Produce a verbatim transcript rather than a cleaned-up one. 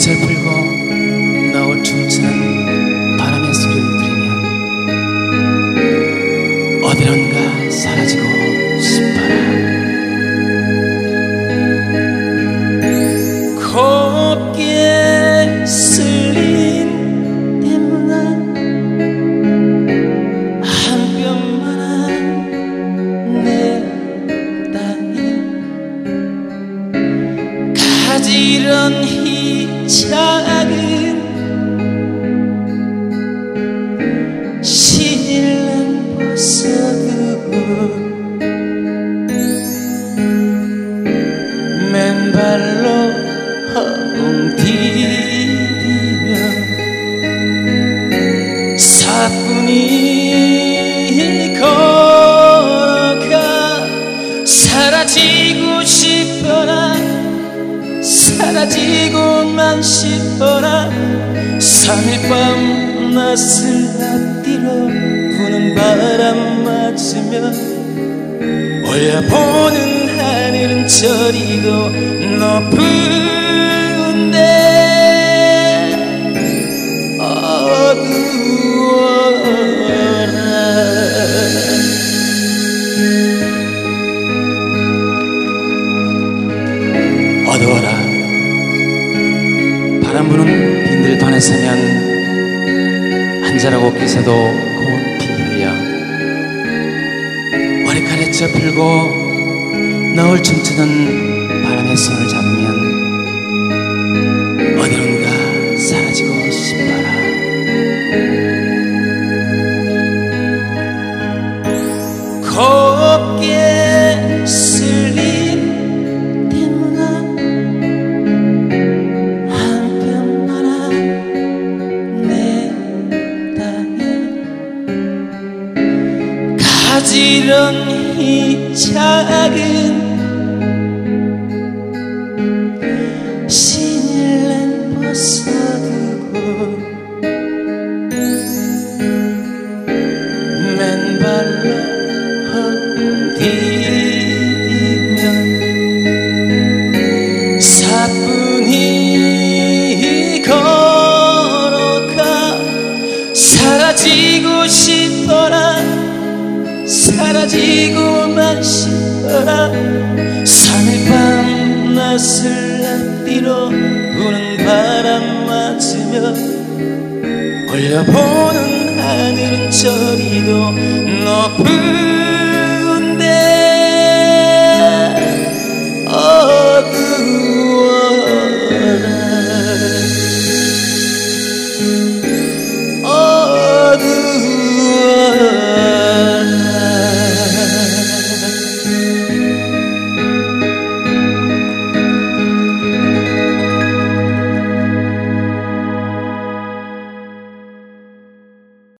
햇볕을 불고 너울 춤추는 바람의 소리를 들으면 어디론가 사라지고 싶어라. 곱게 쓸린 대문안 한 뼘만한 내 땅에 가지런히 작은 시질난 버섯으로 맨발로 허공 디디며 사뿐히 걸어가 사라지고 싶어라. 사라지고만 싶어라. 삼일 밤 낯을 앞뒤로 부는 바람 맞으며 올려보는 하늘은 저리도 높은데 어두워라. 어두워라. 바람 부는 빈들판에 서면 한자라고 기세도 고운 피 흘려 머리카락에 쪄풀고 너울 춤추는 바람의 손을 잡으면 어디론가 사라지고 싶어라. 곱게 쓸린 대문안 한 뼘만한 내 땅에 가지런히 작은 신일난 벗어두고 맨발로 허공 디디며 사뿐히 걸어가 사라지고 싶어라. 사라지고만 싶어라. 삼일 밤 낯을 앞뒤로 부는 바람 맞으며 올려보는 하늘은 저리도 높은